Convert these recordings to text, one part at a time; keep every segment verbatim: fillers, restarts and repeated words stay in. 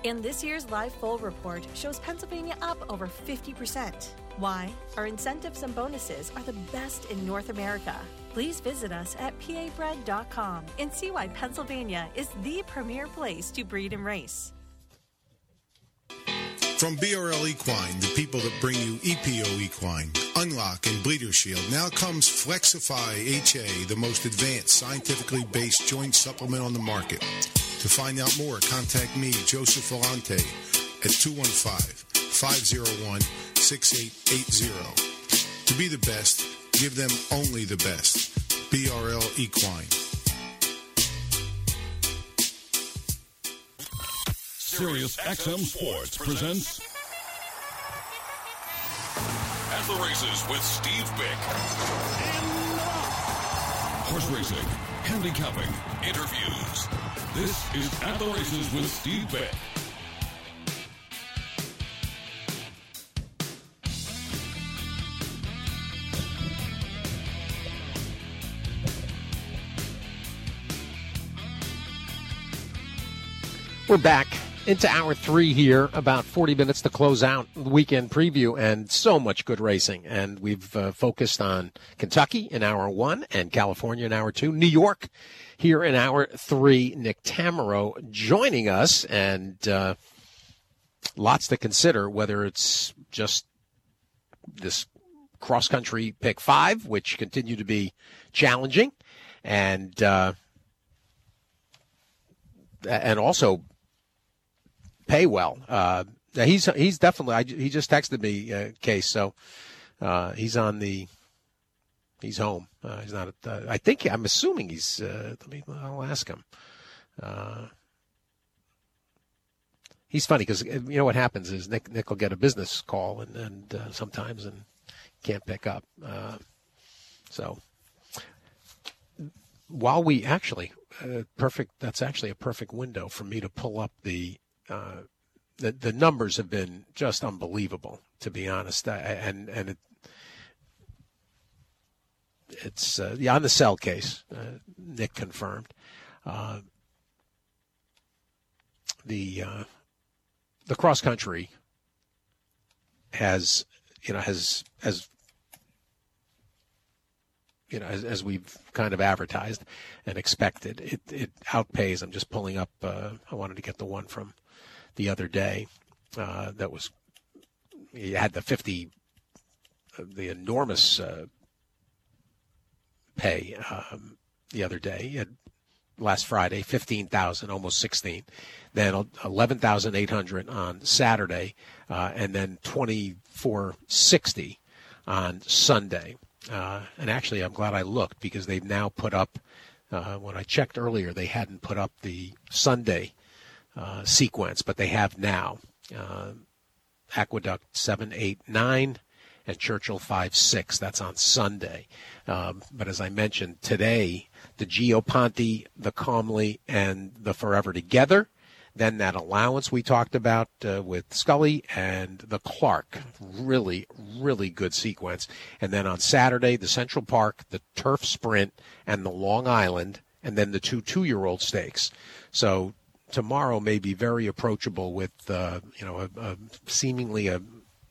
And this year's Live Full report shows Pennsylvania up over fifty percent. Why? Our incentives and bonuses are the best in North America. Please visit us at P A bread dot com and see why Pennsylvania is the premier place to breed and race. From B R L Equine, the people that bring you E P O Equine, Unlock, and Bleeder Shield, now comes Flexify H A, the most advanced, scientifically based joint supplement on the market. To find out more, contact me, Joseph Volante, at two one five, five oh one, six eight eight zero. To be the best, give them only the best. B R L Equine. Sirius X M Sports presents At the Races with Steve Bick. Horse racing, handicapping, interviews. This is At the Races with Steve Bick. We're back into hour three here, about forty minutes to close out the weekend preview, and so much good racing. And we've uh, focused on Kentucky in hour one and California in hour two. New York here in hour three. Nick Tammaro joining us, and uh, lots to consider, whether it's just this cross-country pick five, which continue to be challenging, and uh, and also pay well. Uh, he's he's definitely. I, he just texted me, uh, Case. So uh, he's on the. He's home. Uh, he's not. At, uh, I think I'm assuming he's. Uh, let me. I'll ask him. Uh, he's funny because you know what happens is Nick Nick will get a business call and and uh, sometimes and can't pick up. Uh, so while we actually uh, perfect. That's actually a perfect window for me to pull up the. Uh, the the numbers have been just unbelievable, to be honest, I, and and it, it's uh, yeah on the sell case. Uh, Nick confirmed uh, the uh, the cross country has you know has has you know as, as we've kind of advertised and expected. It it outpays. I'm just pulling up. Uh, I wanted to get the one from the other day, uh, that was, you had the fifty, uh, the enormous uh, pay um, the other day. You had last Friday, fifteen thousand, almost sixteen. Then eleven thousand eight hundred on Saturday, uh, and then twenty-four sixty on Sunday. Uh, and actually, I'm glad I looked because they've now put up, uh, when I checked earlier, they hadn't put up the Sunday Uh, sequence, but they have now. Uh, Aqueduct seven eight nine and Churchill five six. That's on Sunday. Um, but as I mentioned, today, the Geoponte, the Calmly, and the Forever Together. Then that allowance we talked about uh, with Scully and the Clark. Really, really good sequence. And then on Saturday, the Central Park, the Turf Sprint, and the Long Island, and then the two two-year-old stakes. So tomorrow may be very approachable with, uh, you know, a, a seemingly a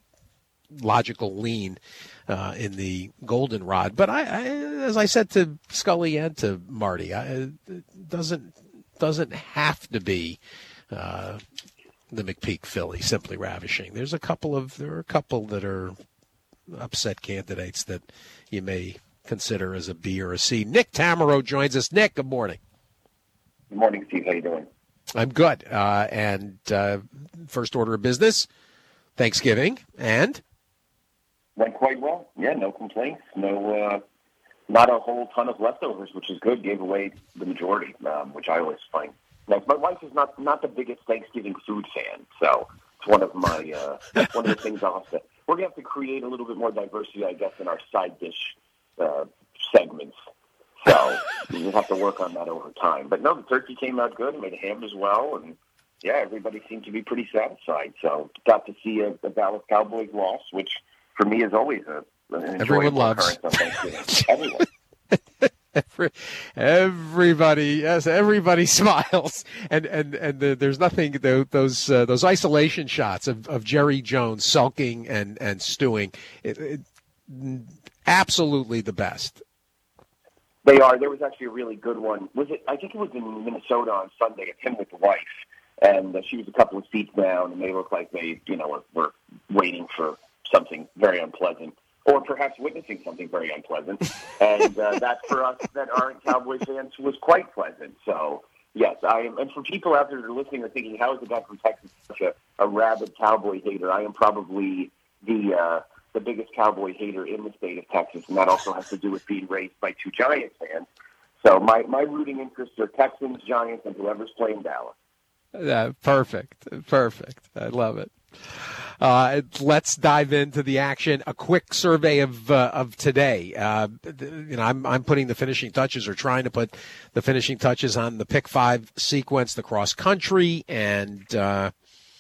logical lean uh, in the goldenrod. But I, I, as I said to Scully and to Marty, I, it doesn't doesn't have to be uh, the McPeak filly, Simply Ravishing. There's a couple of there are a couple that are upset candidates that you may consider as a B or a C. Nick Tammaro joins us. Nick, good morning. Good morning, Steve. How you doing? I'm good. Uh, and uh, first order of business, Thanksgiving, and? Went quite well. Yeah, no complaints. No, uh, not a whole ton of leftovers, which is good. Gave away the majority, um, which I always find nice. My wife is not not the biggest Thanksgiving food fan, so it's one of my uh, one of the things I'll have to. We're gonna have to create a little bit more diversity, I guess, in our side dish uh, segments. So we'll have to work on that over time. But no, the turkey came out good. Made a ham as well, and yeah, everybody seemed to be pretty satisfied. So got to see a, a Dallas Cowboys loss, which for me is always a an everyone loves. Everyone. Every, everybody, yes, everybody smiles, and and and the, there's nothing those uh, those isolation shots of, of Jerry Jones sulking and and stewing, it, it, absolutely the best. They are. There was actually a really good one. Was it? I think it was in Minnesota on Sunday. It's him with the wife, and uh, she was a couple of seats down, and they looked like they, you know, were, were waiting for something very unpleasant. Or perhaps witnessing something very unpleasant. And uh, that, for us that aren't Cowboys fans, was quite pleasant. So, yes, I am. And for people out there that are listening or thinking, how is the guy from Texas such a, a rabid Cowboy hater? I am probably the uh, the biggest Cowboy hater in the state of Texas, and that also has to do with being raised by two Giants fans. So my, my rooting interests are Texans, Giants, and whoever's playing Dallas. Uh, perfect. Perfect. I love it. Uh, let's dive into the action. A quick survey of uh, of today. Uh, you know, I'm I'm putting the finishing touches, or trying to put the finishing touches on the pick five sequence, the cross country, and uh,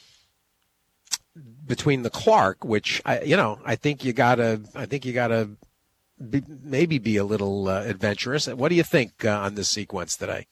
between the Clark, which I, you know, I think you gotta, I think you gotta be, maybe be a little uh, adventurous. What do you think uh, on this sequence today?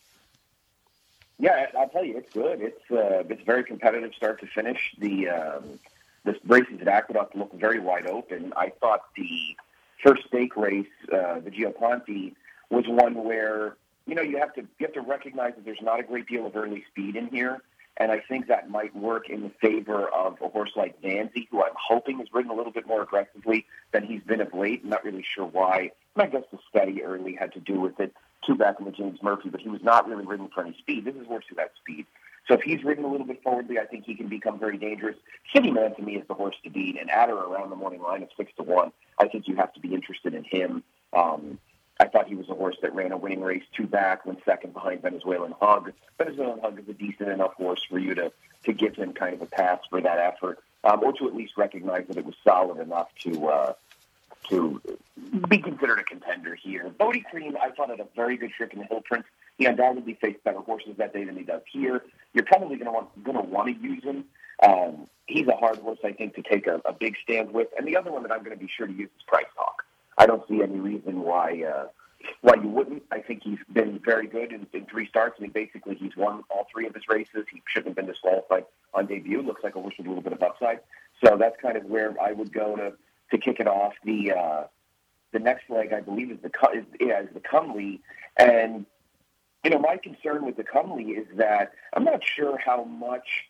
Yeah, I'll tell you, it's good. It's uh, it's very competitive start to finish. The um, the races at Aqueduct look very wide open. I thought the first stake race, uh, the Gio Ponte, was one where, you know, you have to you have to recognize that there's not a great deal of early speed in here, and I think that might work in the favor of a horse like Danzy, who I'm hoping is ridden a little bit more aggressively than he's been of late. I'm not really sure why. I guess the steady early had to do with it. Two back in the James Murphy, but he was not really ridden for any speed. This is horse who has speed. So if he's ridden a little bit forwardly, I think he can become very dangerous. City Man, to me, is the horse to beat, and at or around the morning line at six to one, I think you have to be interested in him. Um, I thought he was a horse that ran a winning race two back, went second behind Venezuelan Hug. Venezuelan Hug is a decent enough horse for you to, to give him kind of a pass for that effort, um, or to at least recognize that it was solid enough to uh, to be considered a contender here. Bodie Cream, I thought, had a very good trip in the Hill Prince. He undoubtedly faced better horses that day than he does here. You're probably going to want going to want to use him. Um, he's a hard horse, I think, to take a, a big stand with. And the other one that I'm going to be sure to use is Price Talk. I don't see any reason why uh, why you wouldn't. I think he's been very good in, in three starts. I mean, basically, he's won all three of his races. He shouldn't have been disqualified on debut. Looks like a horse with a little bit of upside. So that's kind of where I would go to. To kick it off, the uh, the next leg, I believe, is the is, yeah, is the Cumley, and you know my concern with the Cumley is that I'm not sure how much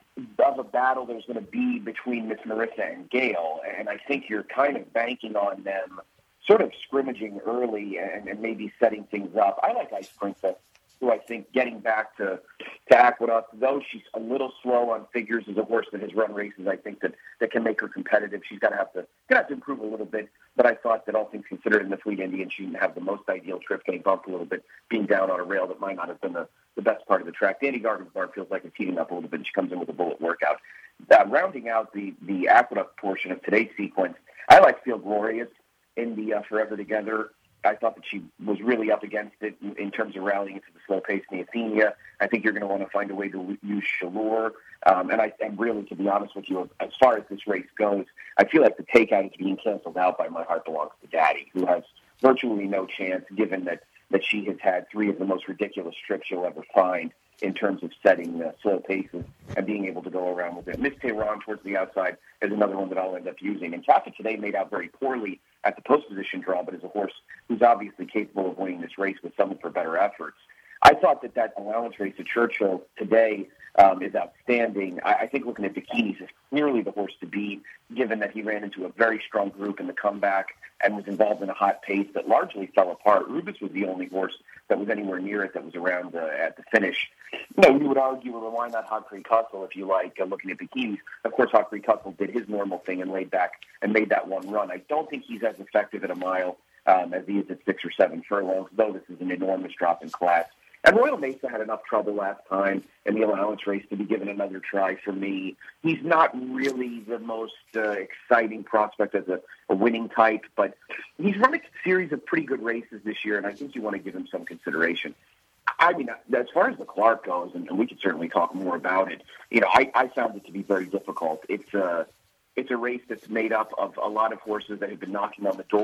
of a battle there's going to be between Miss Marissa and Gail, and I think you're kind of banking on them sort of scrimmaging early and, and maybe setting things up. I like Ice Princess, who I think getting back to, to Aqueduct, though she's a little slow on figures, is a horse that has run races, I think, that, that can make her competitive. She's got to have to gonna have to improve a little bit, but I thought that all things considered in the Fleet Indian, she didn't have the most ideal trip, getting bumped a little bit, being down on a rail that might not have been the, the best part of the track. Danny Gargan's Bar feels like it's heating up a little bit, and she comes in with a bullet workout. Uh, rounding out the, the Aqueduct portion of today's sequence, I like Feel Glorious in the uh, Forever Together. I thought that she was really up against it in, in terms of rallying into the slow pace in the Athenia. I think you're going to want to find a way to use Shallure. Um, and I and really, to be honest with you, as far as this race goes, I feel like the takeout is being canceled out by My Heart Belongs to Daddy, who has virtually no chance, given that, that she has had three of the most ridiculous trips you'll ever find in terms of setting uh, slow paces and being able to go around with it. Miss Tehran towards the outside is another one that I'll end up using. And Cafe today made out very poorly at the post position draw, but is a horse who's obviously capable of winning this race with some of her better efforts. I thought that that allowance race at Churchill today um, is outstanding. I, I think looking at Bikinis is clearly the horse to beat, given that he ran into a very strong group in the comeback and was involved in a hot pace that largely fell apart. Rubus was the only horse that was anywhere near it that was around uh, at the finish. You know, you would argue, well, why not Hot Creek Hustle if you like, uh, looking at Bikinis. Of course, Hot Creek Hustle did his normal thing and laid back and made that one run. I don't think he's as effective at a mile um, as he is at six or seven furlongs, though this is an enormous drop in class. And Royal Mesa had enough trouble last time in the allowance race to be given another try for me. He's not really the most uh, exciting prospect as a, a winning type, but he's run a series of pretty good races this year, and I think you want to give him some consideration. I mean, as far as the Clark goes, and, and we could certainly talk more about it, you know, I, I found it to be very difficult. It's a, it's a race that's made up of a lot of horses that have been knocking on the door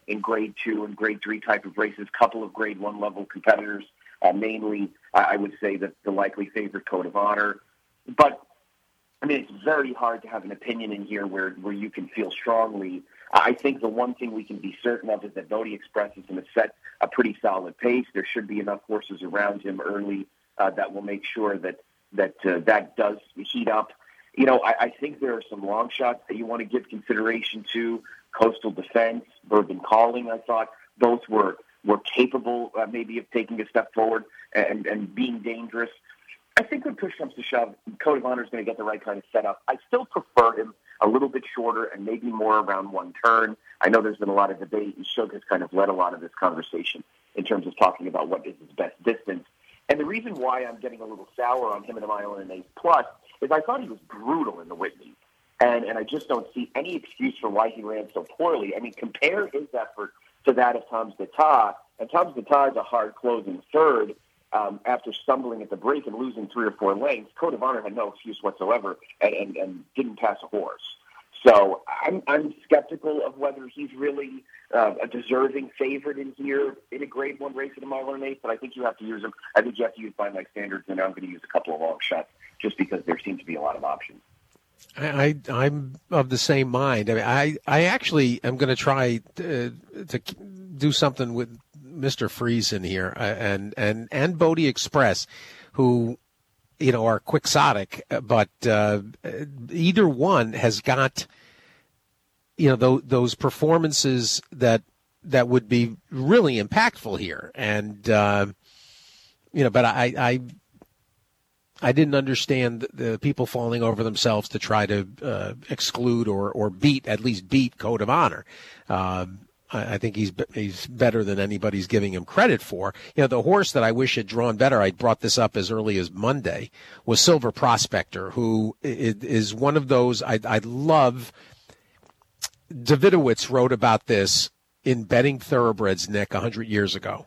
in grade two and grade three type of races, couple of grade one level competitors, uh, mainly, I would say that the likely favorite Code of Honor. But, I mean, it's very hard to have an opinion in here where, where you can feel strongly. I think the one thing we can be certain of is that Bodie Express is going to set a pretty solid pace. There should be enough horses around him early uh, that will make sure that that uh, that does heat up. You know, I, I think there are some long shots that you want to give consideration to. Coastal Defense, Bourbon Calling, I thought both were were capable uh, maybe of taking a step forward and, and being dangerous. I think when push comes to shove, Code of Honor is going to get the right kind of setup. I still prefer him a little bit shorter and maybe more around one turn. I know there's been a lot of debate, and Shug has kind of led a lot of this conversation in terms of talking about what is his best distance. And the reason why I'm getting a little sour on him in a mile and an eighth plus is I thought he was brutal in the Whitney. And and I just don't see any excuse for why he ran so poorly. I mean, compare his effort to that of Tom's D'Etat. And Tom's D'Etat is a hard closing third um, after stumbling at the break and losing three or four lengths. Code of Honor had no excuse whatsoever and, and, and didn't pass a horse. So I'm, I'm skeptical of whether he's really uh, a deserving favorite in here in a grade one race at a mile and an eighth, but I think you have to use him. I think you have to use by my standards, and I'm going to use a couple of long shots just because there seems to be a lot of options. I, I, I'm of the same mind. I mean, I, I actually am going to try to, to do something with Mister Friesen here uh, and, and, and Bodie Express, who, you know, are quixotic, but uh, either one has got, you know, those, those performances that that would be really impactful here. And, uh, you know, but I, I I didn't understand the people falling over themselves to try to uh, exclude or, or beat, at least beat Code of Honor. Um, I think he's he's better than anybody's giving him credit for. You know, the horse that I wish had drawn better, I brought this up as early as Monday, was Silver Prospector, who is one of those I, I love. Davidowitz wrote about this in Betting Thoroughbreds, Nick, one hundred years ago.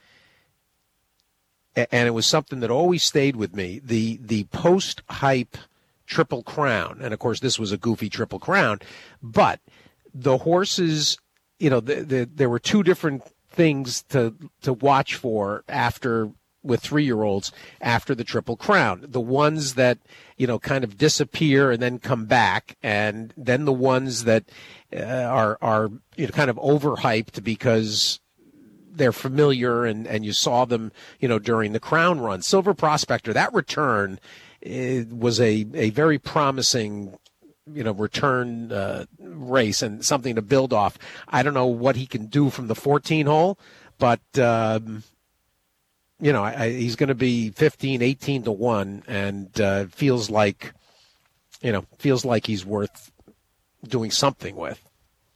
And it was something that always stayed with me, the the post-hype Triple Crown. And, of course, this was a goofy Triple Crown. But the horses... You know, the, the, there were two different things to to watch for after with three-year-olds after the Triple Crown. The ones that, you know, kind of disappear and then come back, and then the ones that uh, are are you know kind of overhyped because they're familiar and, and you saw them, you know, during the Crown run. Silver Prospector, that return uh, was a a very promising, you know, return uh, race and something to build off. I don't know what he can do from the fourteen hole, but, um, you know, I, I, he's going to be fifteen, eighteen to one and uh, feels like, you know, feels like he's worth doing something with.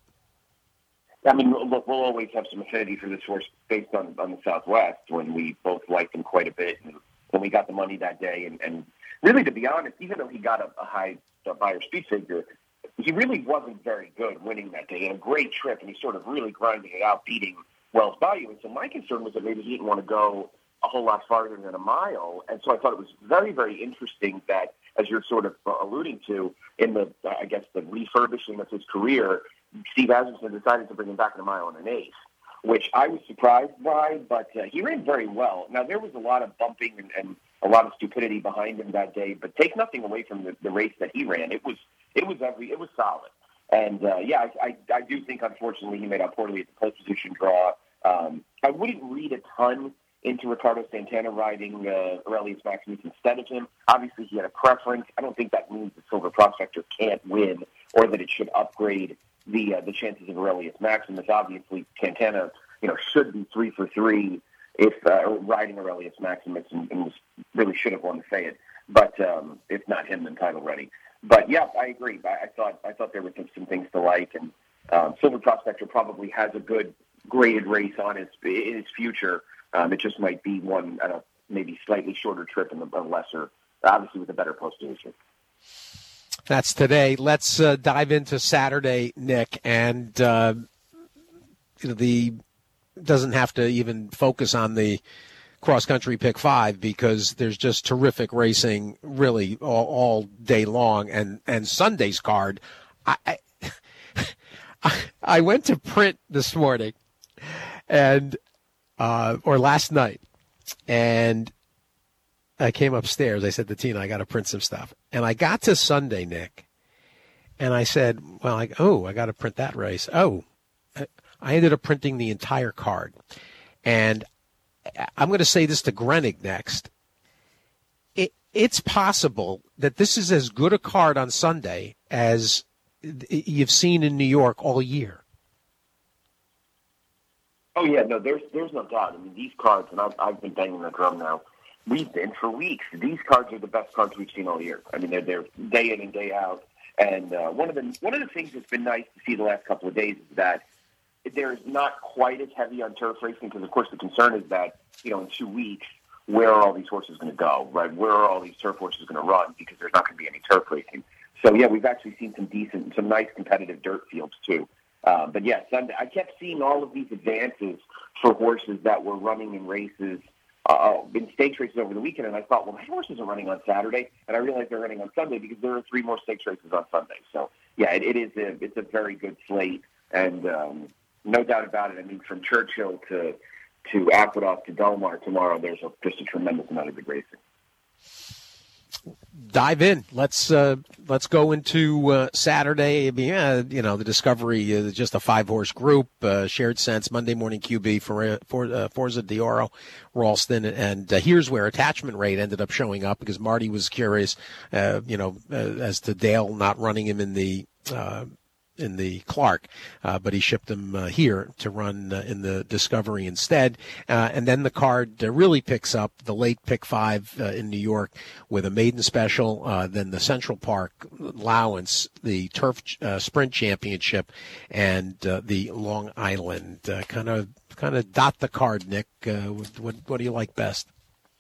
I mean, we'll, we'll always have some affinity for this horse based on, on the Southwest when we both liked him quite a bit and when we got the money that day. And, and really, to be honest, even though he got a, a high a buyer speed figure, he really wasn't very good winning that day. He had a great trip, and he's sort of really grinding it out, beating Wells Bayou. And so my concern was that maybe he didn't want to go a whole lot farther than a mile. And so I thought it was very, very interesting that, as you're sort of uh, alluding to, in the, uh, I guess, the refurbishing of his career, Steve Asmussen decided to bring him back in a mile and an eighth, which I was surprised by, but uh, he ran very well. Now, there was a lot of bumping and, and a lot of stupidity behind him that day, but take nothing away from the, the race that he ran. It was it was every it was solid, and uh, yeah, I, I I do think unfortunately he made out poorly at the pole position draw. Um, I wouldn't read a ton into Ricardo Santana riding uh, Aurelius Maximus instead of him. Obviously, he had a preference. I don't think that means the Silver Prospector can't win or that it should upgrade the uh, the chances of Aurelius Maximus. Obviously, Santana, you know, should be three for three if uh, riding Aurelius Maximus and, and was, really should have won the Fayette. But um, if not him, then title ready. But yeah, I agree. I, I thought I thought there were some, some things to like, and um, Silver Prospector probably has a good graded race on his in his future. Um, it just might be one, I don't know, maybe slightly shorter trip and a lesser, obviously with a better post position. That's today. Let's uh, dive into Saturday, Nick, and uh, you know, the doesn't have to even focus on the cross-country pick five because there's just terrific racing really all, all day long. And, and Sunday's card, I, I, I, I went to print this morning, and uh, or last night, and I came upstairs. I said to Tina, I got to print some stuff. And I got to Sunday, Nick, and I said, well, I, oh, I got to print that race. Oh, I ended up printing the entire card. And I'm going to say this to Grenig next. It, it's possible that this is as good a card on Sunday as you've seen in New York all year. Oh, yeah, no, there's there's no doubt. I mean, these cards, and I've, I've been banging the drum now, we've been for weeks. These cards are the best cards we've seen all year. I mean, they're, they're day in and day out. And uh, one of the one of the things that's been nice to see the last couple of days is that there's not quite as heavy on turf racing because, of course, the concern is that, you know, in two weeks, where are all these horses going to go, right? Where are all these turf horses going to run because there's not going to be any turf racing. So, yeah, we've actually seen some decent, some nice competitive dirt fields, too. Uh, but, yeah, Sunday, I kept seeing all of these advances for horses that were running in races, uh, in stakes races over the weekend, and I thought, well, my horses are running on Saturday, and I realized they're running on Sunday because there are three more stakes races on Sunday. So, yeah, it, it is a, it's a very good slate, and um, no doubt about it. I mean, from Churchill to to Aqueduct to Delmar tomorrow, there's a, just a tremendous amount of good racing. Dive in. Let's uh, let's go into uh, Saturday. I mean, uh, you know, the Discovery is just a five-horse group. Uh, Shared Sense, Monday Morning Q B for, for uh, Forza D'Oro, Ralston, and uh, here's where attachment rate ended up showing up because Marty was curious, uh, you know, uh, as to Dale not running him in the. Uh, in the Clark, uh, but he shipped them uh, here to run uh, in the Discovery instead. Uh, and then the card uh, really picks up the late pick five uh, in New York with a maiden special, uh, then the Central Park allowance, the Turf uh, Sprint Championship, and uh, the Long Island. Kind of kind of dot the card, Nick. Uh, what, what do you like best?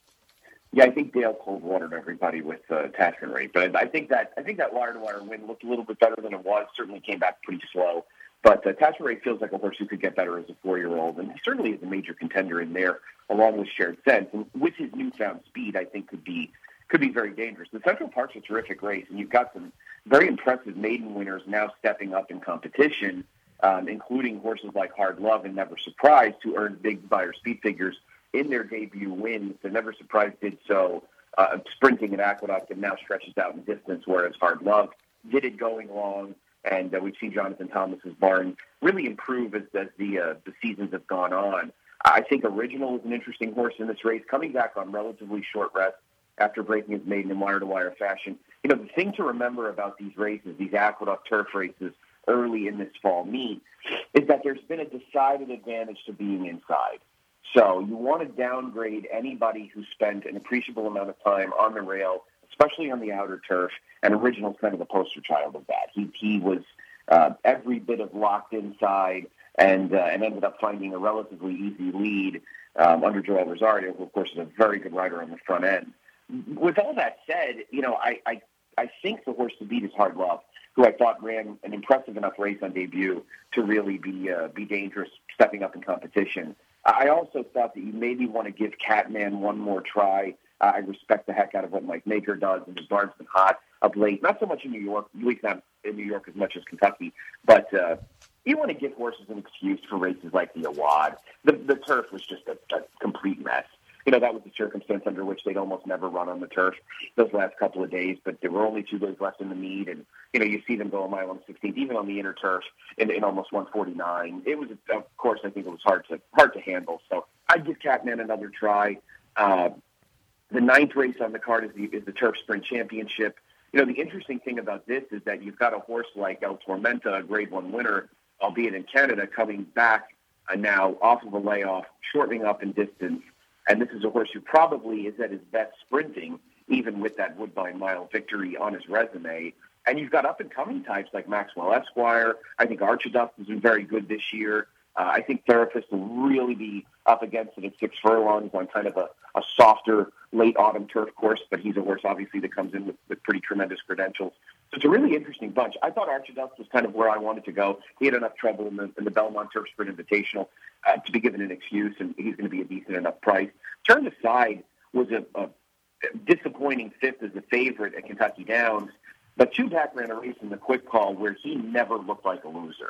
Yeah, I think Dale cold watered everybody with uh, attachment rate, but I think that I think that wire to wire win looked a little bit better than it was. Certainly came back pretty slow, but uh, attachment rate feels like a horse who could get better as a four-year-old, and he certainly is a major contender in there, along with Shared Sense. And with his newfound speed, I think could be could be very dangerous. The Central Park's a terrific race, and you've got some very impressive maiden winners now stepping up in competition, um, including horses like Hard Love and Never Surprised, who earned big buyer speed figures in their debut wins. The Never Surprised did so uh, sprinting at Aqueduct and now stretches out in distance, whereas Hard Love did it going long. And uh, we've seen Jonathan Thomas's barn really improve as, as the uh, the seasons have gone on. I think Original is an interesting horse in this race, coming back on relatively short rest after breaking his maiden in wire-to-wire fashion. You know, the thing to remember about these races, these Aqueduct turf races early in this fall meet, is that there's been a decided advantage to being inside. So you want to downgrade anybody who spent an appreciable amount of time on the rail, especially on the outer turf, and Original's kind of the poster child of that. He he was uh, every bit of locked inside and uh, and ended up finding a relatively easy lead um, under Joel Rosario, who, of course, is a very good rider on the front end. With all that said, you know, I, I, I think the horse to beat is Hard Love, who I thought ran an impressive enough race on debut to really be uh, be dangerous stepping up in competition. I also thought that you maybe want to give Catman one more try. Uh, I respect the heck out of what Mike Maker does, and his barn's been hot of late. Not so much in New York, at least not in New York as much as Kentucky, but uh, you want to give horses an excuse for races like the Awad. The, the turf was just a, a complete mess. You know, that was the circumstance under which they'd almost never run on the turf those last couple of days, but there were only two days left in the meet, and, you know, you see them go a mile and sixteenth, even on the inner turf, in, in almost one forty-nine. It was, of course, I think it was hard to hard to handle, so I'd give Catman another try. Uh, the ninth race on the card is the, is the Turf Sprint Championship. You know, the interesting thing about this is that you've got a horse like El Tormenta, a grade one winner, albeit in Canada, coming back uh, now off of a layoff, shortening up in distance. And this is a horse who probably is at his best sprinting, even with that Woodbine Mile victory on his resume. And you've got up-and-coming types like Maxwell Esquire. I think Archidust has been very good this year. Uh, I think Therapist will really be up against it at six furlongs on kind of a, a softer late autumn turf course, but he's a horse, obviously, that comes in with, with pretty tremendous credentials. So it's a really interesting bunch. I thought Archidust was kind of where I wanted to go. He had enough trouble in the, in the Belmont Turf Sprint Invitational uh, to be given an excuse, and he's going to be a decent enough price. Turn Aside was a, a disappointing fifth as a favorite at Kentucky Downs, but two back ran a race in the quick call where he never looked like a loser.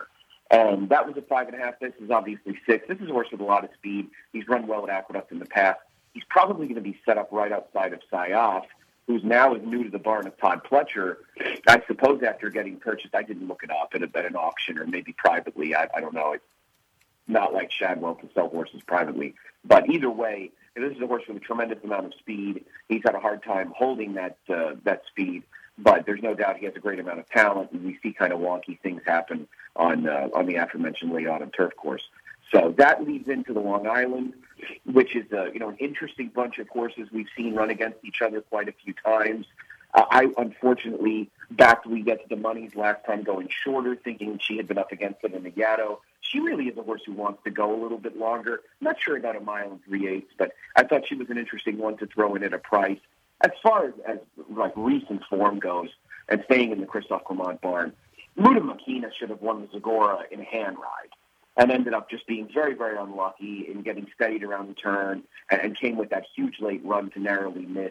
And that was a five and a half. This is obviously six. This is a horse with a lot of speed. He's run well at Aqueduct in the past. He's probably going to be set up right outside of Sayaf, who's now is new to the barn of Todd Pletcher. I suppose after getting purchased, I didn't look it up at, a, at an auction or maybe privately. I, I don't know. It's not like Shadwell to sell horses privately. But either way, this is a horse with a tremendous amount of speed. He's had a hard time holding that uh, that speed, but there's no doubt he has a great amount of talent, and we see kind of wonky things happen on uh, on the aforementioned late autumn turf course. So that leads into the Long Island, which is uh, you know an interesting bunch of horses we've seen run against each other quite a few times. Uh, I unfortunately backed We Get to the Monies last time going shorter, thinking she had been up against it in the Gatto. She really is a horse who wants to go a little bit longer. I'm not sure about a mile and three-eighths, but I thought she was an interesting one to throw in at a price. As far as, as like recent form goes, and staying in the Christophe Clement barn, Muda Makina should have won the Zagora in a hand ride and ended up just being very, very unlucky in getting steadied around the turn and, and came with that huge late run to narrowly miss.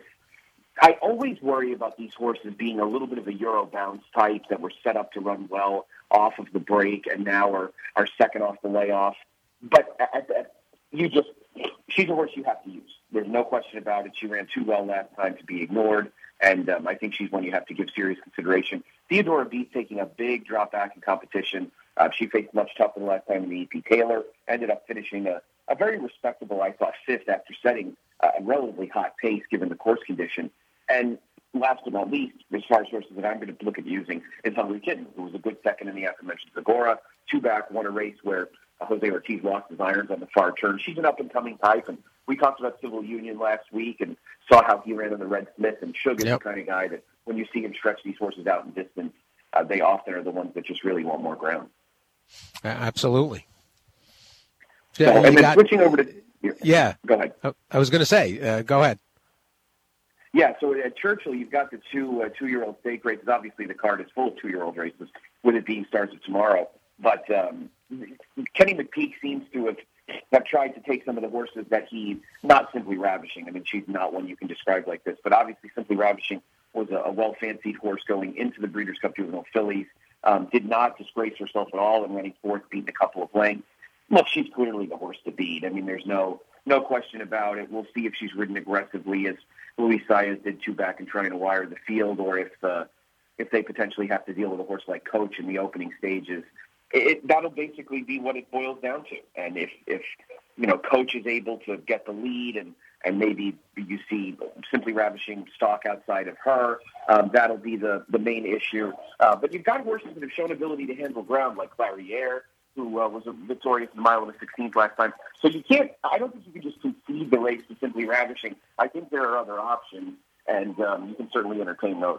I always worry about these horses being a little bit of a Euro bounce type that were set up to run well off of the break and now are, are second off the layoff. But at, at, you just, she's a horse you have to use. There's no question about it. She ran too well last time to be ignored, and um, I think she's one you have to give serious consideration. Theodora Beat taking a big drop back in competition. Uh, she faced much tougher the last time in the E P Taylor, ended up finishing a, a very respectable, I thought, fifth after setting uh, a relatively hot pace given the course condition. And last but not least, as far as horses that I'm going to look at using, is Hungry Kitten, who was a good second in the aforementioned Zagora. Two back, won a race where uh, Jose Ortiz lost his irons on the far turn. She's an up-and-coming type, and we talked about Civil Union last week and saw how he ran on the Red Smith, and Sugar's yep. the kind of guy that when you see him stretch these horses out in distance, uh, they often are the ones that just really want more ground. Uh, absolutely. So, Yeah, and then got, switching over to... Yeah. Go ahead. I was going to say, uh, go ahead. Yeah, so at Churchill, you've got the two uh, two-year-old stake races. Obviously, the card is full of two-year-old races, with it being starts of tomorrow. But um, Kenny McPeak seems to have, have tried to take some of the horses that he, not Simply Ravishing. I mean, she's not one you can describe like this, but obviously Simply Ravishing was a, a well-fancied horse going into the Breeders' Cup Juvenile Fillies, um, did not disgrace herself at all in running fourth, beating a couple of lengths. Look, she's clearly the horse to beat. I mean, there's no no question about it. We'll see if she's ridden aggressively as Luis Saez did two back and trying to wire the field, or if uh, if they potentially have to deal with a horse like Coach in the opening stages. It, that'll basically be what it boils down to. And if, if you know, Coach is able to get the lead and, and maybe you see Simply Ravishing stalk outside of her, um, that'll be the, the main issue. Uh, but you've got horses that have shown ability to handle ground, like Clairiere, who uh, was victorious in the mile and the sixteenth last time. So you can't, I don't think you can just concede the race to Simply Ravishing. I think there are other options, and um, you can certainly entertain those.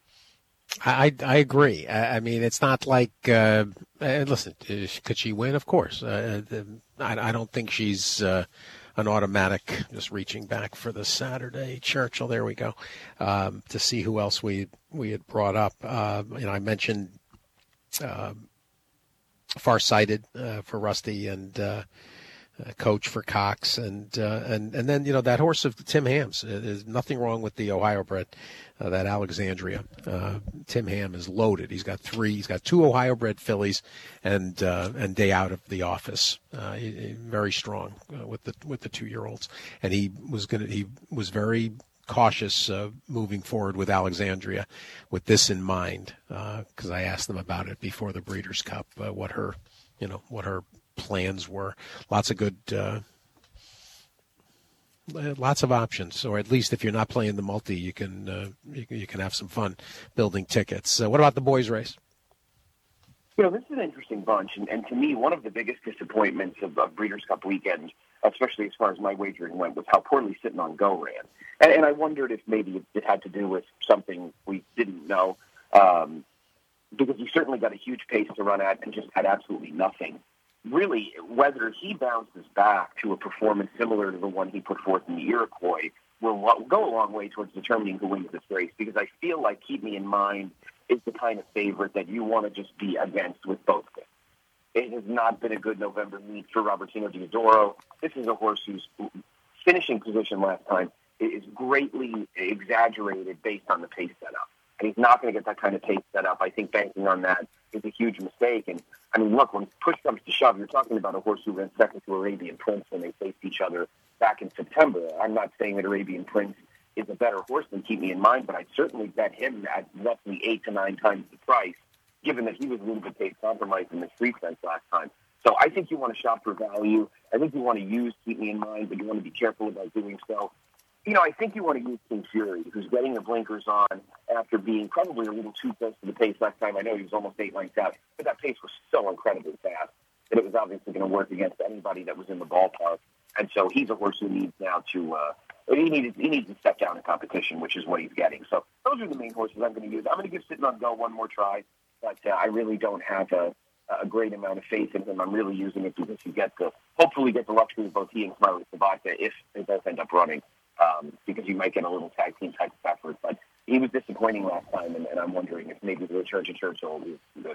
I, I agree. I, I mean, it's not like, uh, uh, listen, could she win? Of course. Uh, I, I don't think she's uh, an automatic, just reaching back for the Saturday Churchill. There we go. Um, to see who else we, we had brought up. Uh, you know, I mentioned uh, Farsighted uh, for Rusty and uh, uh, Coach for Cox. And, uh, and, and then, you know, that horse of Tim Ham's. There's nothing wrong with the Ohio bred. Uh, that Alexandria. Uh, Tim Ham is loaded. He's got three. He's got two Ohio-bred fillies, and uh, and Day Out of the Office. Uh, he, he, very strong uh, with the with the two-year-olds, and he was gonna. He was very cautious uh, moving forward with Alexandria, with this in mind, because uh, I asked them about it before the Breeders' Cup, uh, what her, you know, what her plans were. Lots of good. Uh, Lots of options, or at least if you're not playing the multi, you can uh, you, you can have some fun building tickets. Uh, what about the boys' race? You know, this is an interesting bunch, and, and to me, one of the biggest disappointments of, of Breeders' Cup weekend, especially as far as my wagering went, was how poorly Sitting on Go ran. And, and I wondered if maybe it had to do with something we didn't know, um, because he certainly got a huge pace to run at and just had absolutely nothing. Really, whether he bounces back to a performance similar to the one he put forth in the Iroquois will go a long way towards determining who wins this race, because I feel like Keep Me in Mind is the kind of favorite that you want to just be against with both things. It has not been a good November meet for Robertino Diodoro. This is a horse whose finishing position last time is greatly exaggerated based on the pace setup. And he's not going to get that kind of pace set up. I think banking on that is a huge mistake. And I mean, look, when push comes to shove, you're talking about a horse who ran second to Arabian Prince when they faced each other back in September. I'm not saying that Arabian Prince is a better horse than Keep Me in Mind, but I'd certainly bet him at roughly eight to nine times the price, given that he was willing to take compromise in the street fence last time. So I think you want to shop for value. I think you want to use Keep Me in Mind, but you want to be careful about doing so. You know, I think you want to use King Fury, who's getting the blinkers on after being probably a little too close to the pace last time. I know he was almost eight lengths out, but that pace was so incredibly fast that it was obviously going to work against anybody that was in the ballpark. And so he's a horse who needs now to uh, he needs he needs to step down in competition, which is what he's getting. So those are the main horses I'm going to use. I'm going to give Sitting on Go one more try, but uh, I really don't have a, a great amount of faith in him. I'm really using it because you get the hopefully get the luxury of both he and Smiley Sabata if they both end up running. Um, because you might get a little tag team type of effort. But he was disappointing last time, and, and I'm wondering if maybe the return to Churchill will be good.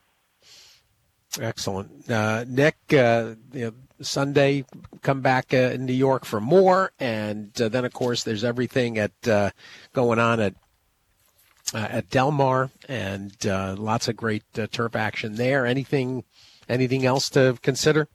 Excellent. Uh, Nick, uh, you know, Sunday, come back uh, in New York for more, and uh, then, of course, there's everything at uh, going on at uh, at Del Mar, and uh, lots of great uh, turf action there. Anything, anything else to consider?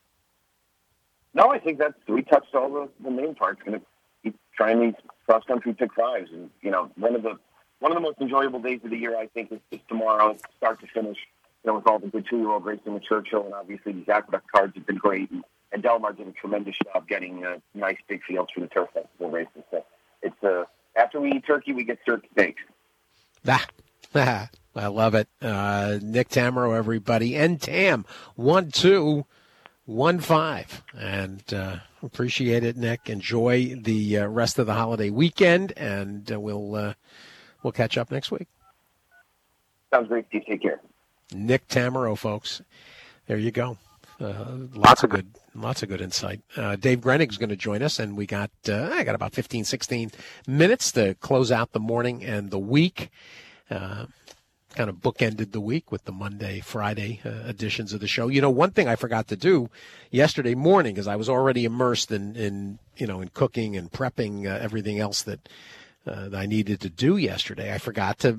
No, I think that's we touched all the, the main parts. Going to keep trying these cross country pick fives, and you know, one of the one of the most enjoyable days of the year, I think, is, is tomorrow, start to finish. You know, with all the good two-year-old racing with Churchill, and obviously these aqueduct cards have been great, and, and Del Mar did a tremendous job getting uh, nice big fields for the turf festival races. So it's uh, after we eat turkey, we get turkey steak. Ah, ah, I love it. Uh, Nick Tammaro, everybody, and Tam one two one five, and uh, appreciate it, Nick. Enjoy the uh, rest of the holiday weekend, and uh, we'll uh, we'll catch up next week. Sounds great. You take care. Nick Tammaro, folks. There you go. Uh, lots of good, lots of good insight. Uh, Dave Grenig's going to join us, and we got uh, I got about fifteen, sixteen minutes to close out the morning and the week. Uh, kind of bookended the week with the Monday, Friday uh, editions of the show. You know, one thing I forgot to do yesterday morning, because I was already immersed in, in you know in cooking and prepping uh, everything else that, uh, that I needed to do yesterday. I forgot to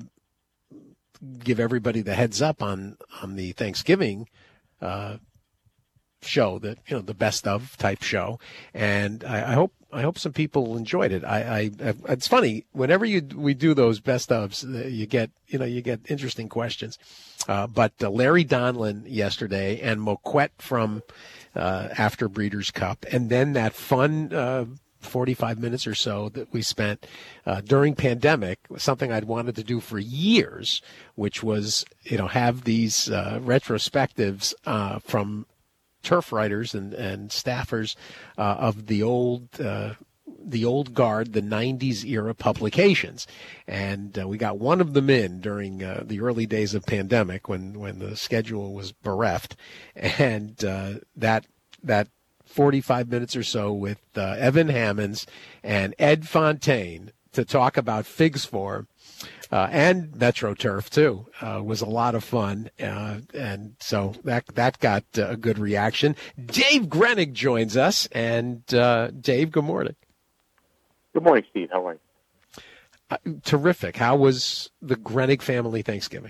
give everybody the heads up on, on the Thanksgiving uh, show, that, you know, the best of type show. And I, I hope, I hope some people enjoyed it. I, I, it's funny, whenever you, we do those best ofs, you get, you know, you get interesting questions. Uh, but uh, Larry Donlin yesterday and Moquette from uh, After Breeders' Cup, and then that fun, uh, forty-five minutes or so that we spent uh, during pandemic, something I'd wanted to do for years, which was, you know, have these uh, retrospectives uh, from turf writers and, and staffers uh, of the old, uh, the old guard, the nineties era publications. And uh, we got one of them in during uh, the early days of pandemic when, when the schedule was bereft. And uh, that, that, forty-five minutes or so with uh, Evan Hammonds and Ed Fontaine to talk about Figs Form uh, and Metro Turf too uh, was a lot of fun, uh, and so that that got uh, a good reaction. Dave Grenig joins us, and uh, Dave, good morning. Good morning, Steve. How are you? Uh, terrific. How was the Grenig family Thanksgiving?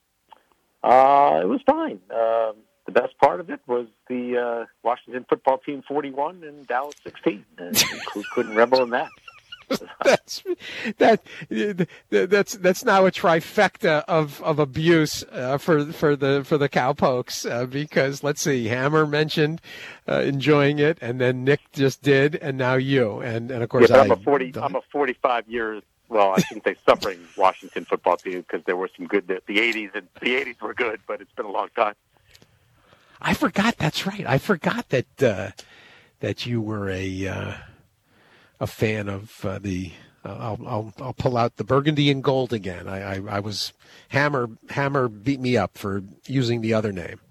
Uh, it was fine. Um, The best part of it was the uh, Washington football team forty-one and Dallas sixteen. Uh, who couldn't revel in that? that's that that's that's now a trifecta of of abuse uh, for for the for the cowpokes uh, because let's see, Hammer mentioned uh, enjoying it, and then Nick just did, and now you, and and of course yeah, I, I'm a forty. I'm a forty-five years. Well, I shouldn't say suffering Washington football team, because there were some good. The, the eighties and the eighties were good, but it's been a long time. I forgot. That's right. I forgot that uh, that you were a uh, a fan of uh, the. Uh, I'll, I'll I'll pull out the burgundy and gold again. I, I I was Hammer Hammer beat me up for using the other name.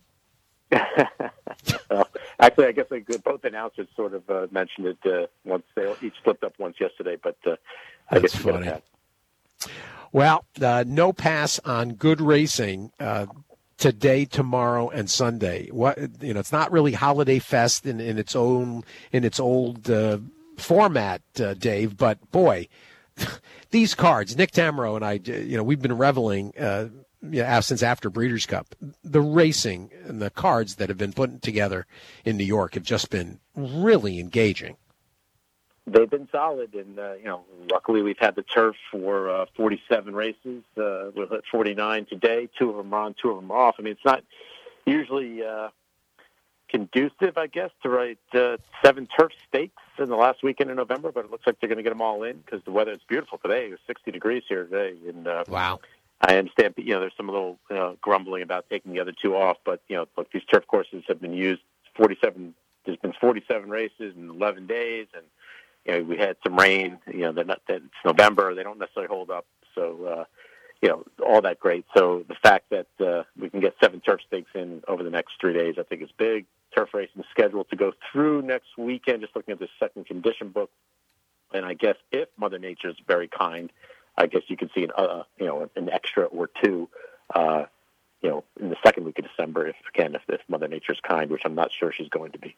Well, actually, I guess they, both announcers sort of uh, mentioned it uh, once. They each slipped up once yesterday, but uh, I That's guess you funny. get a pass. Well, uh, no pass on good racing. Uh, Today, tomorrow, and Sunday. What you know, it's not really Holiday Fest in, in its own in its old uh, format, uh, Dave. But boy, these cards, Nick Tammaro and I, you know, we've been reveling uh, you know, since after Breeders' Cup, the racing and the cards that have been put together in New York have just been really engaging. They've been solid, and uh, you know, luckily we've had the turf for uh, forty-seven races. Uh, we're at forty-nine today. Two of them are on, two of them are off. I mean, it's not usually uh, conducive, I guess, to write uh, seven turf stakes in the last weekend in November, but it looks like they're going to get them all in because the weather is beautiful today. It was sixty degrees here today, and uh, wow. I understand, you know, there's some little uh, grumbling about taking the other two off, but you know, look, these turf courses have been used forty-seven. There's been forty-seven races in eleven days, and you know, we had some rain. You know, they're not, it's November. They don't necessarily hold up. So, uh, you know, all that great. So the fact that uh, we can get seven turf stakes in over the next three days, I think is big. Turf racing scheduled to go through next weekend, just looking at the second condition book. And I guess if Mother Nature is very kind, I guess you could see an, uh, you know, an extra or two, uh, you know, in the second week of December, if, again, if, if Mother Nature is kind, which I'm not sure she's going to be.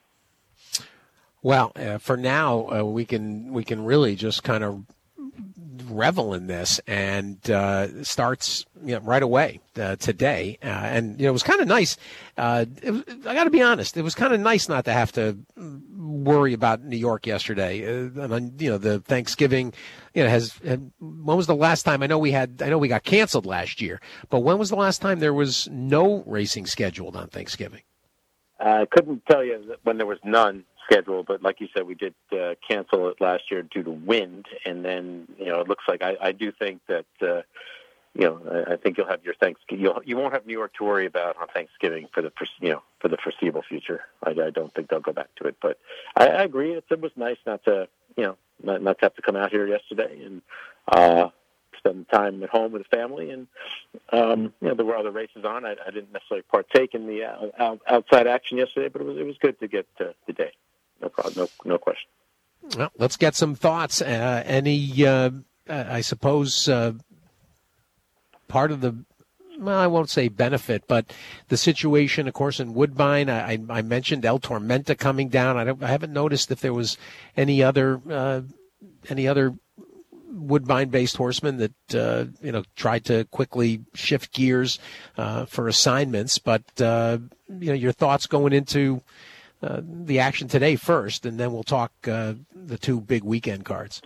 Well, uh, for now, uh, we can we can really just kind of revel in this, and uh, starts you know, right away uh, today. Uh, and you know, it was kind of nice. Uh, it was, I got to be honest, it was kind of nice not to have to worry about New York yesterday. Uh, I mean, you know, the Thanksgiving, you know, has. When was the last time? I know we had. I know we got canceled last year, but when was the last time there was no racing scheduled on Thanksgiving? I couldn't tell you when there was none scheduled, but like you said, we did uh, cancel it last year due to wind, and then you know it looks like I, I do think that uh, you know I, I think you'll have your Thanksgiving. You'll, you won't have New York to worry about on Thanksgiving for the you know for the foreseeable future. I, I don't think they'll go back to it, but I, I agree. It, it was nice not to you know not, not to have to come out here yesterday and uh, spend time at home with the family. And um, you know there were other races on. I, I didn't necessarily partake in the uh, out, outside action yesterday, but it was it was good to get uh, the day. No problem. No, no question. Well, let's get some thoughts. Uh, any, uh, I suppose, uh, part of the, well, I won't say benefit, but the situation, of course, in Woodbine. I, I mentioned El Tormenta coming down. I, don't, I haven't noticed if there was any other, uh, any other Woodbine-based horsemen that uh, you know tried to quickly shift gears uh, for assignments. But uh, you know, your thoughts going into Uh, the action today first, and then we'll talk uh, the two big weekend cards.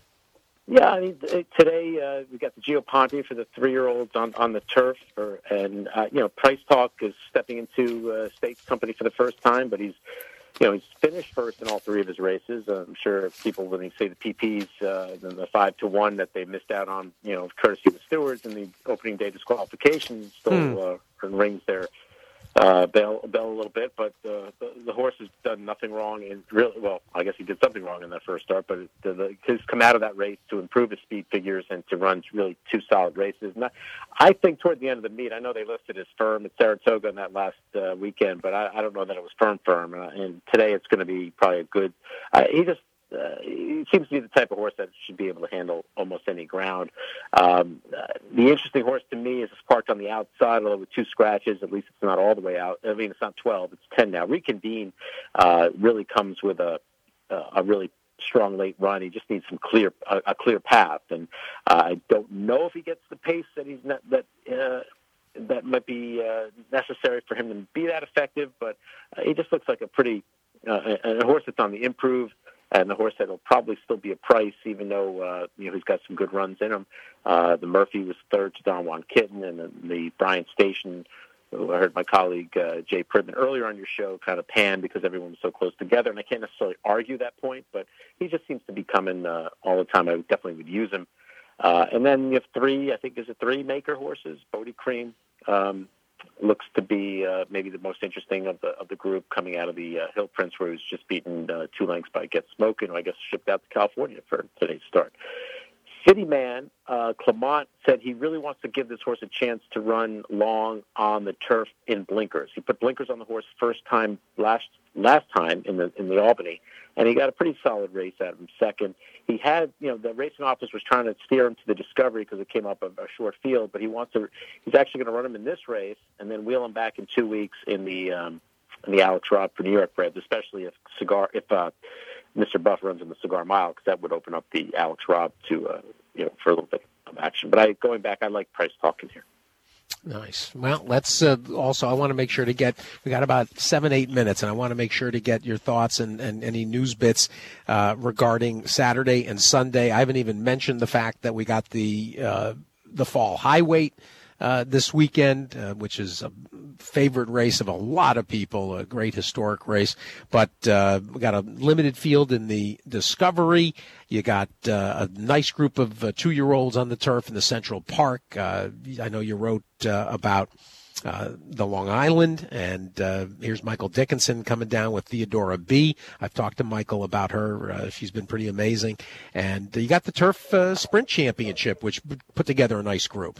Yeah, I mean, today uh, we got the Gio Ponte for the three-year-olds on, on the turf, or, and uh, you know, Price Talk is stepping into uh, State's company for the first time, but he's, you know, he's finished first in all three of his races. Uh, I'm sure people when they say the P Ps, uh, the five to one that they missed out on, you know, courtesy of the stewards in the opening day disqualification, still hmm. uh, rings their Uh, bell, bell a little bit, but uh, the, the horse has done nothing wrong. And really, well, I guess he did something wrong in that first start, but the, the, he's come out of that race to improve his speed figures and to run really two solid races. And I, I think toward the end of the meet, I know they listed as firm at Saratoga in that last uh, weekend, but I, I don't know that it was firm, firm. Uh, and today it's going to be probably a good. Uh, he just. Uh, he seems to be the type of horse that should be able to handle almost any ground. Um, uh, the interesting horse to me is it's parked on the outside, although with two scratches. At least it's not all the way out. I mean, it's not twelve; it's ten now. Reconvene uh, really comes with a a really strong late run. He just needs some clear a, a clear path, and uh, I don't know if he gets the pace that he's not, that. Uh, that might be uh, necessary for him to be that effective, but uh, he just looks like a pretty uh, a, a horse that's on the improve. And the horse that will probably still be a price, even though uh, you know he's got some good runs in him. Uh, the Murphy was third to Don Juan Kitten, and the, the Bryant Station, who I heard my colleague uh, Jay Pridman earlier on your show, kind of panned because everyone was so close together. And I can't necessarily argue that point, but he just seems to be coming uh, all the time. I definitely would use him. Uh, and then you have three, I think, is it three maker horses? Bodie Cream um, looks to be uh, maybe the most interesting of the of the group coming out of the uh, Hill Prince, where he was just beaten uh, two lengths by Get Smokin', who I guess shipped out to California for today's start. City Man, uh, Clement said he really wants to give this horse a chance to run long on the turf in blinkers. He put blinkers on the horse first time last last time in the in the Albany, and he got a pretty solid race out of him second. He had, you know, the racing office was trying to steer him to the Discovery because it came up a, a short field, but he wants to. He's actually going to run him in this race and then wheel him back in two weeks in the um, in the Alex Robb for New York Breds, especially if cigar if. Uh, Mister Buff runs in the Cigar Mile, because that would open up the Alex Robb to, uh, you know, for a little bit of action. But I, going back, I like Price Talk in here. Nice. Well, let's uh, also, I want to make sure to get, we got about seven, eight minutes, and I want to make sure to get your thoughts and, and any news bits uh, regarding Saturday and Sunday. I haven't even mentioned the fact that we got the uh, the fall high weight uh, this weekend, uh, which is a favorite race of a lot of people, a great historic race. But uh, we got a limited field in the Discovery. You got uh, a nice group of uh, two-year-olds on the turf in the Central Park. Uh, I know you wrote uh, about uh, the Long Island, and uh, here's Michael Dickinson coming down with Theodora B. I've talked to Michael about her. Uh, she's been pretty amazing. And you got the Turf uh, Sprint Championship, which put together a nice group.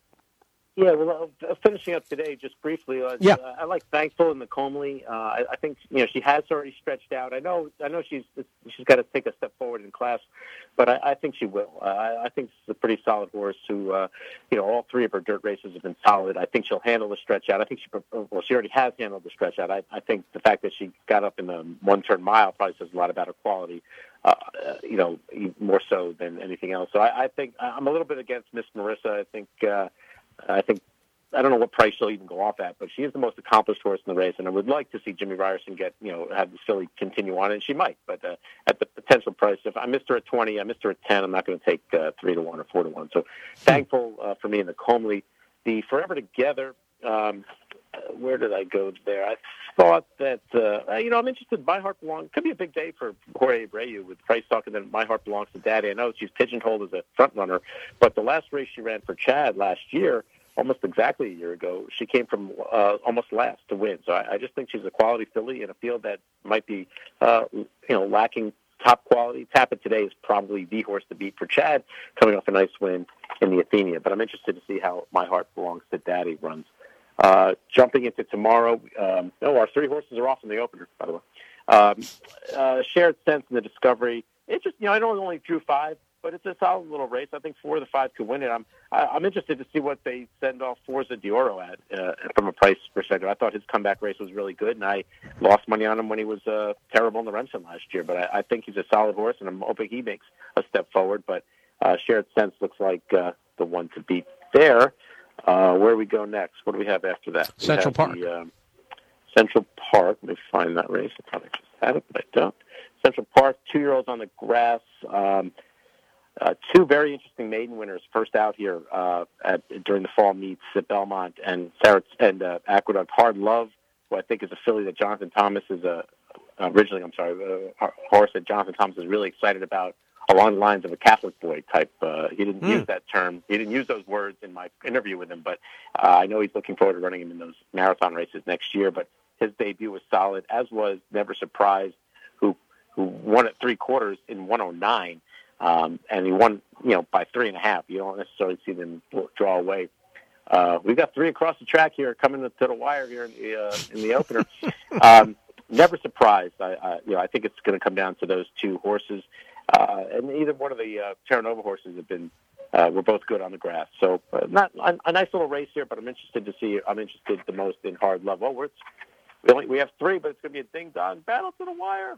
Yeah, well, uh, finishing up today, just briefly. Uh, yeah. uh, I like Thankful and the Comely. Uh, I, I think you know she has already stretched out. I know, I know she's she's got to take a step forward in class, but I, I think she will. Uh, I, I think she's a pretty solid horse. Who, uh, you know, all three of her dirt races have been solid. I think she'll handle the stretch out. I think she, well, she already has handled the stretch out. I, I think the fact that she got up in the one turn mile probably says a lot about her quality. Uh, you know, more so than anything else. So I, I think I'm a little bit against Miss Marissa. I think. Uh, I think I don't know what price she'll even go off at, but she is the most accomplished horse in the race, and I would like to see Jimmy Ryerson get, you know, have this filly continue on, and she might. But uh, at the potential price, if I missed her at twenty, I missed her at ten. I'm not going to take uh, three to one or four to one. So Thankful uh, for me in the Comely, the Forever Together. Um, where did I go there? I thought that uh, you know I'm interested. My Heart Belongs could be a big day for Jorge Abreu with Price talking that My Heart Belongs to Daddy. I know she's pigeonholed as a front runner, but the last race she ran for Chad last year, almost exactly a year ago, she came from uh, almost last to win. So I, I just think she's a quality filly in a field that might be uh, you know lacking top quality. Tapit today is probably the horse to beat for Chad, coming off a nice win in the Athenia. But I'm interested to see how My Heart Belongs to Daddy runs. Uh, jumping into tomorrow, um, no, our three horses are off in the opener, by the way. Um, uh, Shared Sense in the Discovery. It just, you know, I know it only drew five, but it's a solid little race. I think four of the five could win it. I'm, I, I'm interested to see what they send off Forza Dioro at uh, from a price perspective. I thought his comeback race was really good, and I lost money on him when he was uh, terrible in the Remsen last year. But I, I think he's a solid horse, and I'm hoping he makes a step forward. But uh, Shared Sense looks like uh, the one to beat there. Uh, where we go next? What do we have after that? We Central Park. The, um, Central Park. Let me find that race. I probably just had it, but I don't. Central Park, two-year-olds on the grass. Um, uh, two very interesting maiden winners. First out here uh, at during the fall meets at Belmont and Sarah and uh, Aqueduct. Hard Love, who I think is a filly that Jonathan Thomas is a originally. I'm sorry, a horse that Jonathan Thomas is really excited about. Along the lines of a Catholic boy type. Uh, he didn't mm. use that term. He didn't use those words in my interview with him, but uh, I know he's looking forward to running him in those marathon races next year. But his debut was solid, as was Never Surprised, who who won at three quarters in one oh nine, um, and he won, you know, by three and a half. You don't necessarily see them draw away. Uh, we've got three across the track here, coming to the wire here in the uh, in the opener. um, Never Surprised. I, I, you know, I think it's going to come down to those two horses. Uh, and either one of the uh, Terra Nova horses have been, uh, were both good on the grass. So uh, not a, a nice little race here, but I'm interested to see. I'm interested the most in Hard Love. Oh, we're, we only we have three, but it's going to be a ding dong battle to the wire.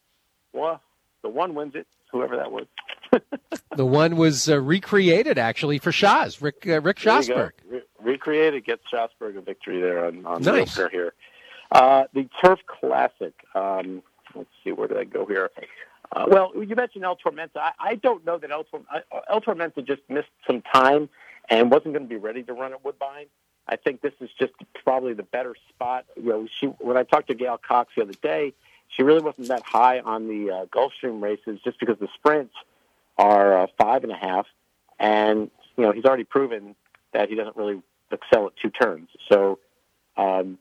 Well, the one wins it, whoever that was. The one was uh, recreated actually for Shaz, Rick uh, Rick Schosberg. Re- recreated gets Schosberg a victory there on, on nice. the opener here. Uh, the Turf Classic. Um, let's see, where did I go here? Uh, well, you mentioned El Tormenta. I, I don't know that El, El Tormenta just missed some time and wasn't going to be ready to run at Woodbine. I think this is just probably the better spot. You know, she when I talked to Gail Cox the other day, she really wasn't that high on the uh, Gulfstream races just because the sprints are uh, five and a half, and you know he's already proven that he doesn't really excel at two turns. So. Um,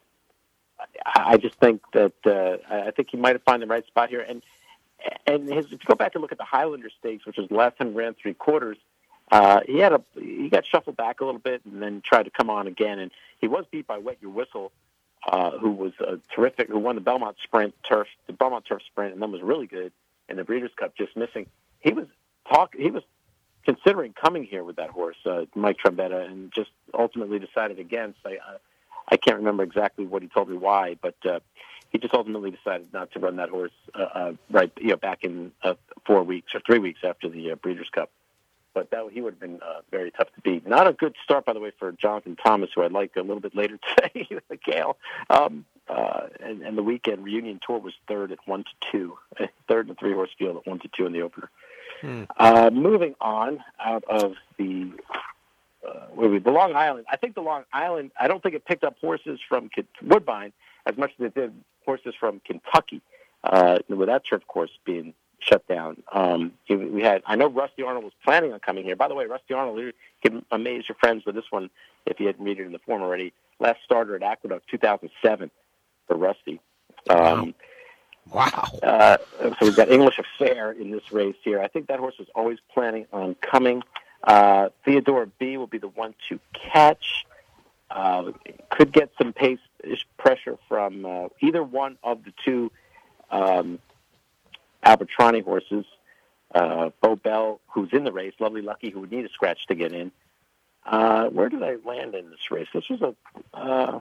I just think that uh, I think he might have found the right spot here, and and his, if you go back and look at the Highlander Stakes, which was the last time he ran three quarters, uh, he had a he got shuffled back a little bit and then tried to come on again, and he was beat by Wet Your Whistle, uh, who was a terrific, who won the Belmont Sprint Turf, the Belmont Turf Sprint, and then was really good in the Breeders' Cup, just missing. He was talk he was considering coming here with that horse, uh, Mike Trombetta, and just ultimately decided against. I, I, I can't remember exactly what he told me why, but uh, he just ultimately decided not to run that horse uh, uh, right, you know, back in uh, four weeks or three weeks after the uh, Breeders' Cup. but that he would have been uh, very tough to beat. Not a good start, by the way, for Jonathan Thomas, who I'd like a little bit later today, Gale. Um, uh, and, and the weekend reunion tour was third at one to two, third in the three horse field at one to two in the opener. Hmm. Uh, moving on out of the uh, where we the Long Island. I think the Long Island. I don't think it picked up horses from Woodbine as much as it did horses from Kentucky, uh, with that turf course being shut down. Um, we had, I know Rusty Arnold was planning on coming here. By the way, Rusty Arnold, you can amaze your friends with this one if you hadn't read it in the form already. Last starter at Aqueduct, two thousand seven for Rusty. Um, wow. Uh, so we've got English Affair in this race here. I think that horse was always planning on coming. Uh, Theodore B will be the one to catch. Uh, could get some pace pressure from uh, either one of the two um, Albertrani horses. Uh, Bo Bell, who's in the race, Lovely Lucky, who would need a scratch to get in. Uh, where did I land in this race? This was a uh,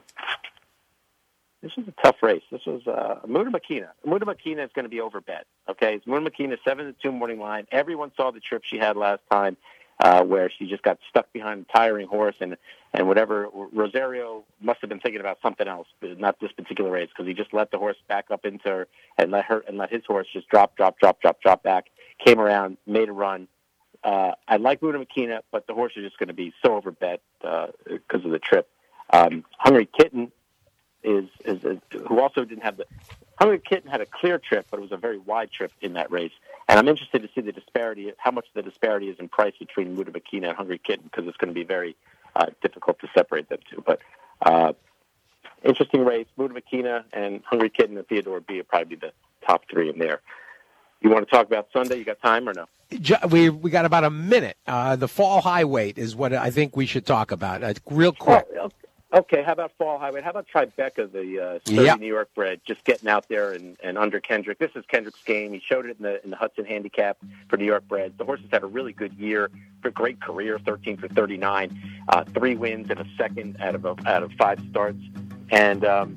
this was a tough race. This was uh, Muda Makina. Muda Makina is going to be overbet. Okay, it's Muda Makina seven to two morning line. Everyone saw the trip she had last time, uh, where she just got stuck behind a tiring horse, and and whatever Rosario must have been thinking about something else, but not this particular race, because he just let the horse back up into her and let her and let his horse just drop, drop, drop, drop, drop back. Came around, made a run. Uh, I like Muda Makina, but the horse is just going to be so overbet uh, because of the trip. Um, Hungry Kitten is, is, is who also didn't have the Hungry Kitten had a clear trip, but it was a very wide trip in that race. And I'm interested to see the disparity, how much the disparity is in price between Muda Makina and Hungry Kitten, because it's going to be very uh, difficult to separate them two. But uh, interesting race. Muda Makina and Hungry Kitten and Theodore B are probably the top three in there. You want to talk about Sunday? You got time or no? We we got about a minute. Uh, the Fall High Weight is what I think we should talk about. Uh, real quick. Oh, okay, how about Fall High Weight? How about Tribeca, the uh, sturdy yep. New York bred, just getting out there and, and under Kendrick. This is Kendrick's game. He showed it in the in the Hudson Handicap for New York bred. The horse has had a really good year, a great career, thirteen for thirty-nine, uh, three wins and a second out of a, out of five starts. And um,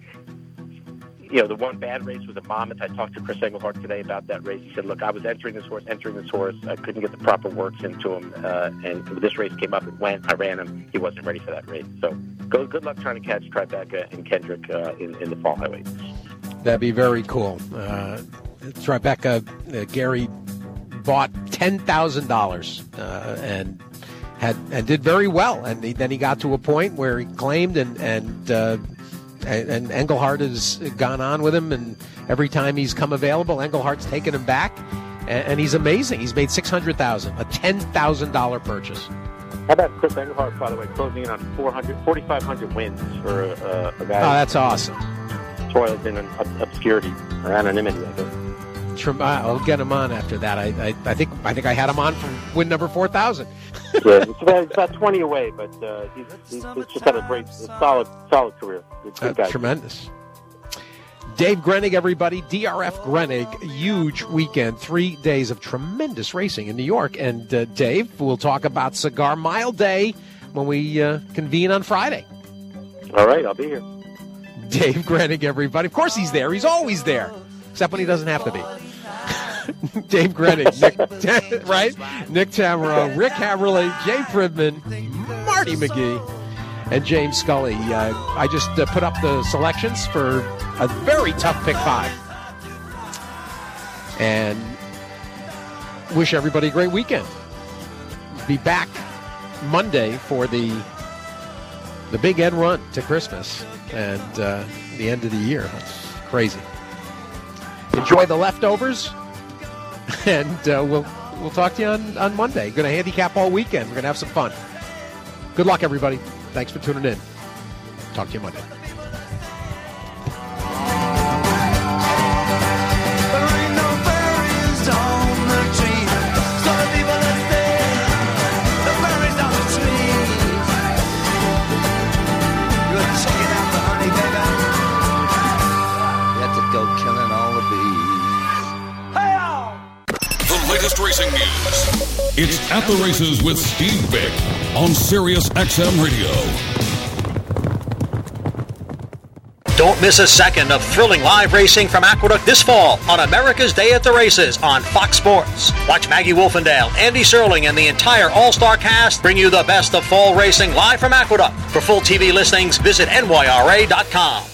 you know, the one bad race was a Monmouth. I talked to Chris Engelhardt today about that race. He said, look, I was entering this horse, entering this horse. I couldn't get the proper works into him. Uh, and this race came up, it went, I ran him. He wasn't ready for that race. So go, good luck trying to catch Tribeca and Kendrick uh, in, in the Fall Highway. That'd be very cool. Uh, Tribeca, uh, Gary bought ten thousand dollars uh, and had and did very well. And he, then he got to a point where he claimed and, and uh, And, and Engelhardt has gone on with him, and every time he's come available, Engelhardt's taken him back, and, and he's amazing. He's made six hundred thousand dollars, a ten thousand dollars purchase. How about Chris Engelhardt, by the way, closing in on four hundred, forty-five hundred wins for uh, a guy? Oh, that's awesome. Toiled in obscurity or anonymity, I guess. I'll get him on after that. I, I, I think I think I had him on for win number four thousand. Yeah, it's about, it's about twenty away, but uh, he's, he's, he's just had a great, a solid, solid career. Good uh, tremendous. Dave Grenig, everybody. D R F Grenig, huge weekend, three days of tremendous racing in New York. And uh, Dave, we'll talk about Cigar Mile Day when we uh, convene on Friday. All right, I'll be here. Dave Grenig, everybody. Of course he's there. He's always there, except when he doesn't have to be. Dave Grenig, Nick, right? Nick Tamaro, Rick Haverly, Jay Fridman, Marty McGee, and James Scully. Uh, I just uh, put up the selections for a very tough pick five. And wish everybody a great weekend. Be back Monday for the the big end run to Christmas and uh, the end of the year. That's crazy. Enjoy the leftovers. And uh, we'll we'll talk to you on, on Monday. Going to handicap all weekend. We're going to have some fun. Good luck, everybody. Thanks for tuning in. Talk to you Monday. Latest racing news. It's At the Races with Steve Bick on Sirius X M Radio. Don't miss a second of thrilling live racing from Aqueduct this fall on America's Day at the Races on Fox Sports. Watch Maggie Wolfendale, Andy Serling, and the entire All-Star cast bring you the best of fall racing live from Aqueduct. For full T V listings, visit N Y R A dot com.